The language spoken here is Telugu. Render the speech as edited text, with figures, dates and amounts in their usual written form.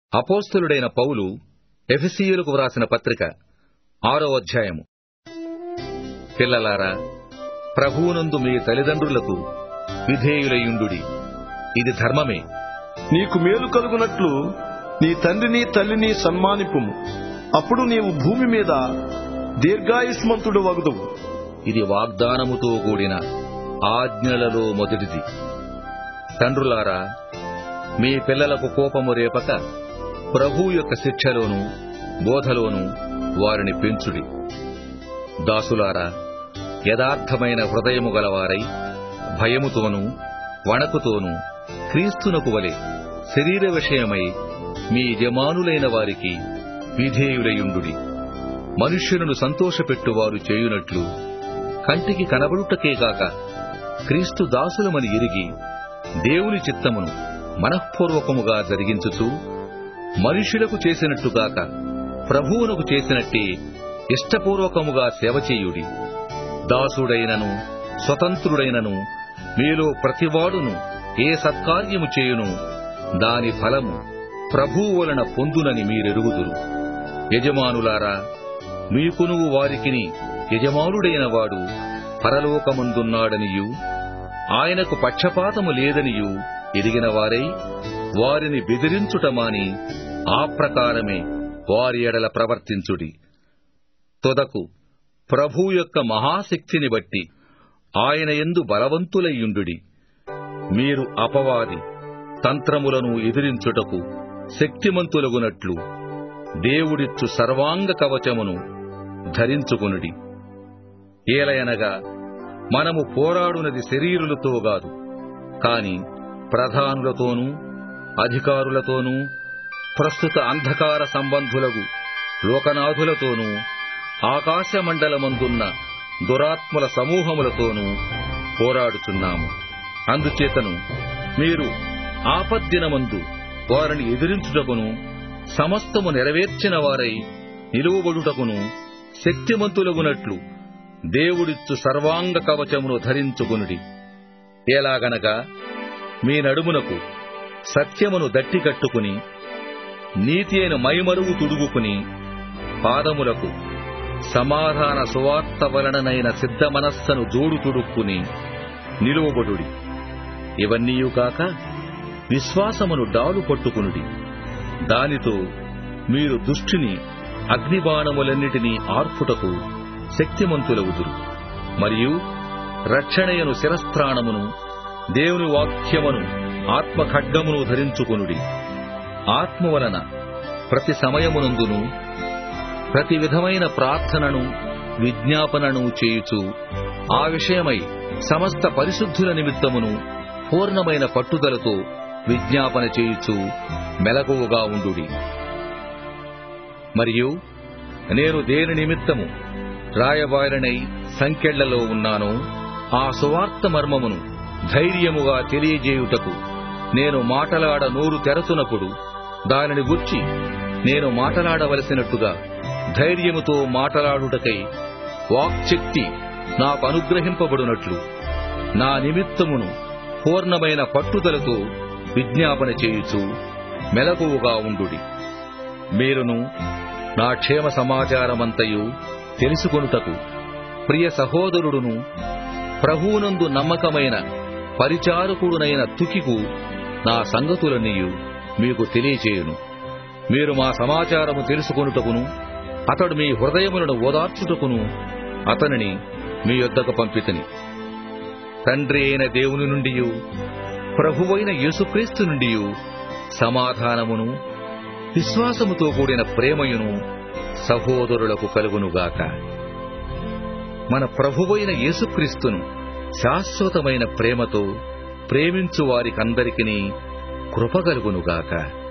అపోస్తలుడైన పౌలు ఎఫెసీయులకు వ్రాసిన పత్రిక 6వ అధ్యాయము. పిల్లలారా, ప్రభువునందు మీ తల్లిదండ్రులకు విధేయులయుండుడి, ఇది ధర్మమే. నీకు మేలు కలుగునట్లు నీ తండ్రిని తల్లిని సన్మానింపుము, అప్పుడు నీవు భూమి మీద దీర్ఘాయుష్మంతుడు వగుదువు. ఇది వాగ్దానముతో కూడిన ఆజ్ఞలలో మొదటిది. తండ్రులారా, మీ పిల్లలకు కోపము రేపక ప్రభువు యొక్క శిక్షలోను బోధలోను వారిని పెంచుడి. దాసులారా, యథార్థమైన హృదయము గలవారై భయముతోనూ వణకుతోనూ క్రీస్తునకు వలె శరీర విషయమై మీ యజమానులైన వారికి విధేయులయుండుడి. మనుష్యులను సంతోషపెట్టువారు చేయునట్లు కంటికి కనబడుటకే గాక క్రీస్తు దాసులమని ఎరిగి దేవుని చిత్తమును మనఃపూర్వకముగా జరిగించుచు మనుష్యులకు చేసినట్టుగాక ప్రభువునకు చేసినట్టే ఇష్టపూర్వకముగా సేవ చేయుడి. దాసుడైనను స్వతంత్రుడైనను మీలో ప్రతివాడును ఏ సత్కార్యము చేయును దాని ఫలము ప్రభువు వలన పొందునని మీరెరుగుదురు. యజమానులారా, మీకును వారికిని యజమానుడైన వాడు పరలోకమందున్నాడనియు ఆయనకు పక్షపాతము లేదనియు ఎరిగిన వారై వారిని బెదిరించుట మాని ఆ ప్రకారమే వారి ఎడల ప్రవర్తించుడి. తొదకు ప్రభువు యొక్క మహాశక్తిని బట్టి ఆయన యందు బలవంతులయ్యుండుడి. మీరు అపవాది తంత్రములను ఎదిరించుటకు శక్తిమంతులగునట్లు దేవుడిచ్చు సర్వాంగ కవచమును ధరించుకొనుడి. ఏలయనగా మనము పోరాడునది శరీరులతో గాదు, కాని ప్రధానులతోనూ అధికారులతోనూ ప్రస్తుత అంధకార సంబంధులగు లోకనాథులతోనూ ఆకాశమండలమందున్న దురాత్మల సమూహములతోనూ పోరాడుచున్నాము. అందుచేతను మీరు ఆపద్దినమందు వారిని ఎదిరించుటకును సమస్తము నెరవేర్చిన వారై నిలువబడుటకును శక్తిమంతులగునట్లు దేవుడిచ్చు సర్వాంగ కవచమును ధరించుకొనుడి. ఎలాగనగా మీ నడుమునకు సత్యమును దట్టి కట్టుకుని నీతి అయిన మైమరువు తుడుగుకుని పాదములకు సమాధాన సువార్త వలననైన సిద్ధ మనస్సను జోడు తుడుక్కుని నిలువబడుడి. ఇవన్నీయు కాక విశ్వాసమును డాలు పట్టుకునుడి. దానితో మీరు దుష్టుని అగ్నిబాణములన్నిటినీ ఆర్పుటకు శక్తిమంతులవుదురు. మరియు రక్షణయను శిరస్త్రాణమును దేవుని వాక్యమును ఆత్మ ఖడ్గమును ధరించుకొనుడి. ఆత్మ వలన ప్రతి సమయమునందును ప్రతి విధమైన ప్రార్థనను విజ్ఞాపనను చేయుచు ఆ విషయమై సమస్త పరిశుద్ధుల నిమిత్తమును పూర్ణమైన పట్టుదలతో విజ్ఞాపన చేయుచు మెలకువగా ఉండుడి. మరియు నేను దేని నిమిత్తము రాయబారినై సంకెళ్లలో ఉన్నానో ఆ సువార్త మర్మమును ధైర్యముగా తెలియజేయుటకు నేను మాటలాడ నోరు తెరచునప్పుడు దానిని గూర్చి నేను మాటలాడవలసినట్టుగా ధైర్యముతో మాటలాడుటకై వాక్శక్తి నాకు అనుగ్రహింపబడునట్లు నా నిమిత్తమును పూర్ణమైన పట్టుదలతో విజ్ఞాపన చేయుచు మెలకువగా ఉండుడి. మీరును నా క్షేమ సమాచారమంతయు తెలుసుకొనుటకు ప్రియ సహోదరుడును ప్రభువునందు నమ్మకమైన పరిచారకుడునైన తుకికు నా సంగతులన్నీయు మీకు తెలియచేయును. మీరు మా సమాచారము తెలుసుకొనుటకును అతడు మీ హృదయములను ఓదార్చుటకును అతనిని మీ యొద్దకు పంపితిని. తండ్రి అయిన దేవుని నుండియు ప్రభువైన యేసుక్రీస్తు నుండియు సమాధానమును విశ్వాసముతో కూడిన ప్రేమయును సహోదరులకు కలుగునుగాక. మన ప్రభువైన యేసుక్రీస్తును శాశ్వతమైన ప్రేమతో ప్రేమించు వారికందరికీ కృప కలుగునుగాక.